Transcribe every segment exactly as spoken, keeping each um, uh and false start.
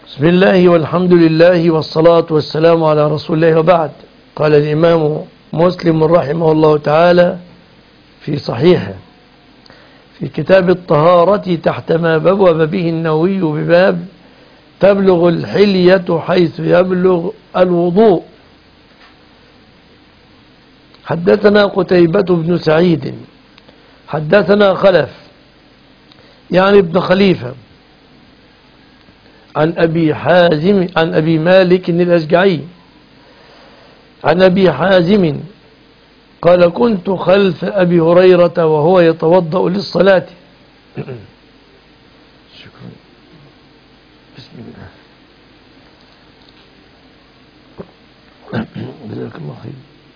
بسم الله والحمد لله والصلاة والسلام على رسول الله وبعد. قال الإمام مسلم رحمه الله تعالى في صحيحه في كتاب الطهارة تحت ما بوب به النووي بباب تبلغ الحلية حيث يبلغ الوضوء. حدثنا قتيبة بن سعيد حدثنا خلف يعني ابن خليفة عن أبي حازم عن أبي مالك الأشجعي عن أبي حازم قال كنت خلف أبي هريرة وهو يتوضأ للصلاة. شكرا. بسم الله. جزاك الله خير.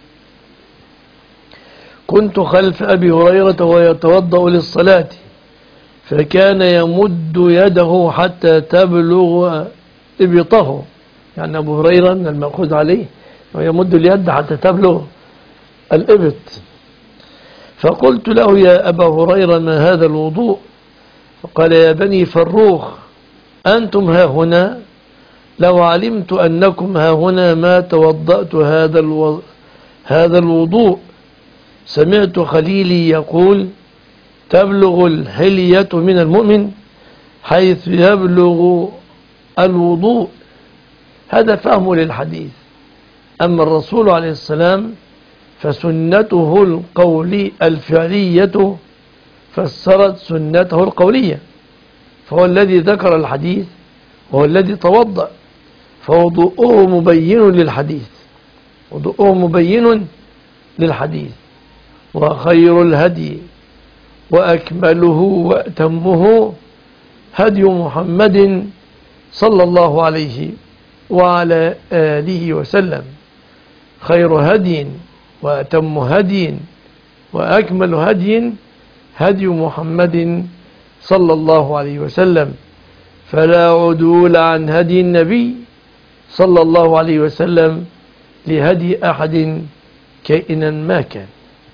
كنت خلف أبي هريرة وهو يتوضأ للصلاة فكان يمد يده حتى تبلغ إبطه، يعني أبو هريرة من المأخوذ عليه ويمد اليد حتى تبلغ الإبط. فقلت له يا أبا هريرة ما هذا الوضوء؟ فقال يا بني فروخ أنتم ها هنا لو علمت أنكم ها هنا ما توضأت هذا الو... هذا الوضوء. سمعت خليلي يقول تبلغ الحلية من المؤمن حيث يبلغ الوضوء. هذا فهم للحديث. أما الرسول عليه السلام فسنته القولي الفعلية فسرت سنته القولية، فهو الذي ذكر الحديث وهو الذي توضأ، فوضوءه مبين للحديث وضوءه مبين للحديث. وخير الهدي وأكمله وأتمه هدي محمد صلى الله عليه وعلى آله وسلم. خير هدي وأتم هدي وأكمل هدي هدي محمد صلى الله عليه وسلم، فلا عدول عن هدي النبي صلى الله عليه وسلم لهدي أحد كائنا ما كان.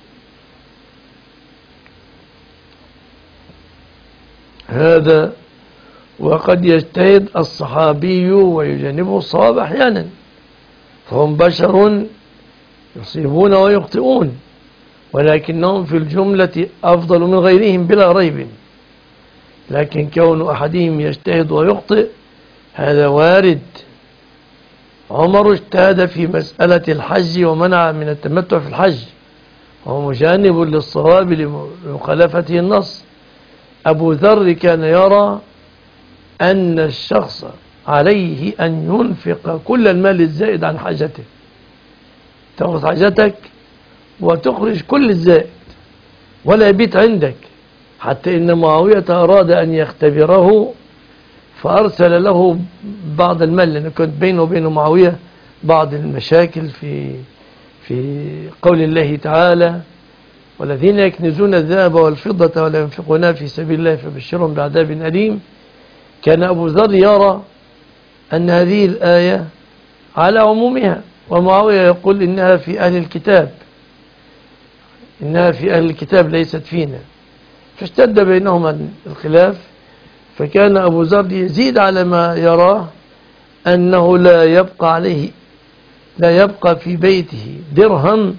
هذا وقد يجتهد الصحابي ويجنبه الصواب أحيانا، فهم بشر يصيبون ويخطئون، ولكنهم في الجملة أفضل من غيرهم بلا ريب. لكن كون أحدهم يجتهد ويخطئ هذا وارد. عمر اجتهد في مسألة الحج ومنع من التمتع في الحج وهو مجانب للصواب لمخالفته النص. أبو ذر كان يرى أن الشخص عليه أن ينفق كل المال الزائد عن حاجته، تأخذ حاجتك وتخرج كل الزائد ولا يبيت عندك، حتى إن معاوية أراد أن يختبره فأرسل له بعض المال، لأنه كنت بينه وبين معاوية بعض المشاكل في في قول الله تعالى والذين يكنزون الذهب والفضة ولا ينفقونها في سبيل الله فبشرهم بعذاب أليم. كان أبو ذر يرى أن هذه الآية على عمومها، ومعاوية يقول إنها في أهل الكتاب إنها في أهل الكتاب ليست فينا، فاشتد بينهما الخلاف. فكان أبو ذر يزيد على ما يراه أنه لا يبقى عليه لا يبقى في بيته درهم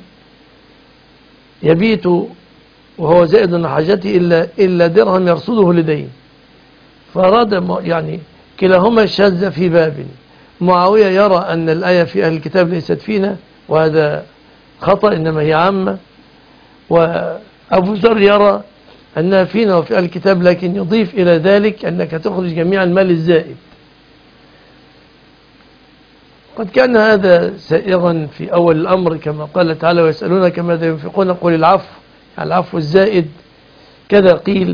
يبيت وهو زائد عن حاجته إلا, إلا درهم يرصده لدين. فأراد يعني كلاهما شاذ في باب. معاوية يرى أن الآية في أهل الكتاب ليست فينا وهذا خطأ إنما هي عامة، وأبو ذر يرى أنها فينا وفي أهل الكتاب، لكن يضيف إلى ذلك أنك تخرج جميع المال الزائد. قد كان هذا سائغا في أول الأمر كما قال تعالى ويسألونك ماذا ينفقون قل العفو، يعني العفو الزائد كذا قيل.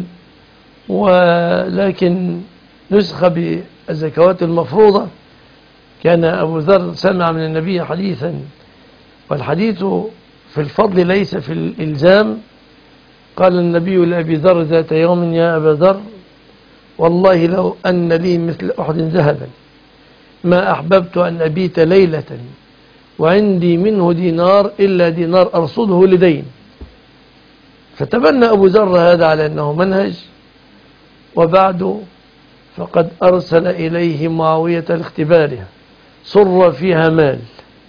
ولكن نسخ بالزكوات المفروضة. كان أبو ذر سمع من النبي حديثا، والحديث في الفضل ليس في الإلزام. قال النبي لأبي ذر ذات يوم يا أبا ذر والله لو أن لي مثل أحد ذهبا ما أحببت أن أبيت ليلة وعندي منه دينار إلا دينار أرصده لدين. فتبنى أبو ذر هذا على أنه منهج. وبعد فقد أرسل إليه معاوية لاختباره، صر فيها مال.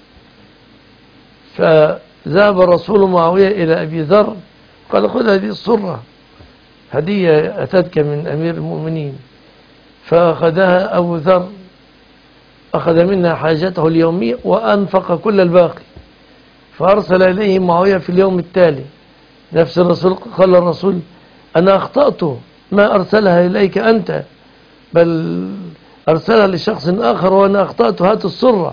فذهب الرسول معاوية إلى أبي ذر قال خذ هذه الصرة، هدية أتتك من أمير المؤمنين. فأخذها أبو ذر، أخذ منها حاجته اليومية وأنفق كل الباقي. فأرسل إليه معاوية في اليوم التالي نفس الرسول، قال الرسول أنا أخطأت، ما أرسلها إليك أنت بل أرسلها لشخص آخر وأنا أخطأت، هات السرة.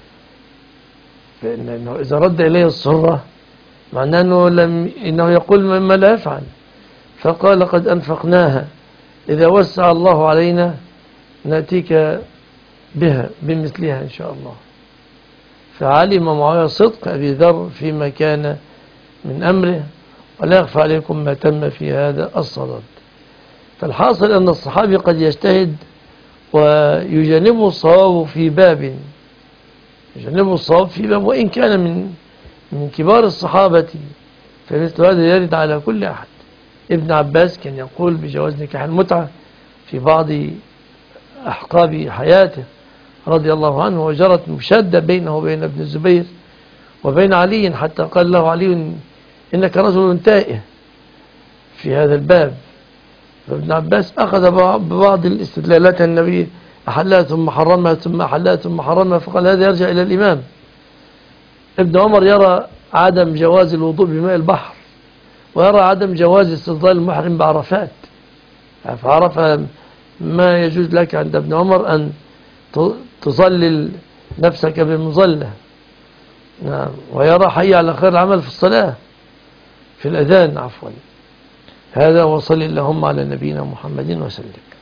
فإنه إذا رد إليه السرة معناه أنه, لم إنه يقول مما لا يفعل. فقال قد أنفقناها، إذا وسع الله علينا نأتيك بها بمثلها إن شاء الله. فعلم معاوية صدق أبي ذر فيما كان من أمره، ولا يخفى عليكم ما تم في هذا الصدد. فالحاصل أن الصحابي قد يجتهد ويجنبه الصواب في باب يجنبه الصواب في باب وإن كان من من كبار الصحابة، فمثل هذا يرد على كل أحد. ابن عباس كان يقول بجواز نكاح المتعة في بعض أحقاب حياته رضي الله عنه، وجرت مشادة بينه وبين ابن الزبير وبين علي، حتى قال له علي إنك رجل تائه في هذا الباب. فابن عباس أخذ ببعض الاستدلالات النبي أحلها ثم حرمها ثم أحلها ثم حرمها، فقال هذا يرجع إلى الإمام. ابن عمر يرى عدم جواز الوضوء بماء البحر، ويرى عدم جواز استظلال المحرم بعرفات، فعرف ما يجوز لك عند ابن عمر أن تظلل نفسك بمظلة. نعم. ويرى حي على خير العمل في الصلاة، في الأذان عفوا. هذا وصل اللهم على نبينا محمد وسلم.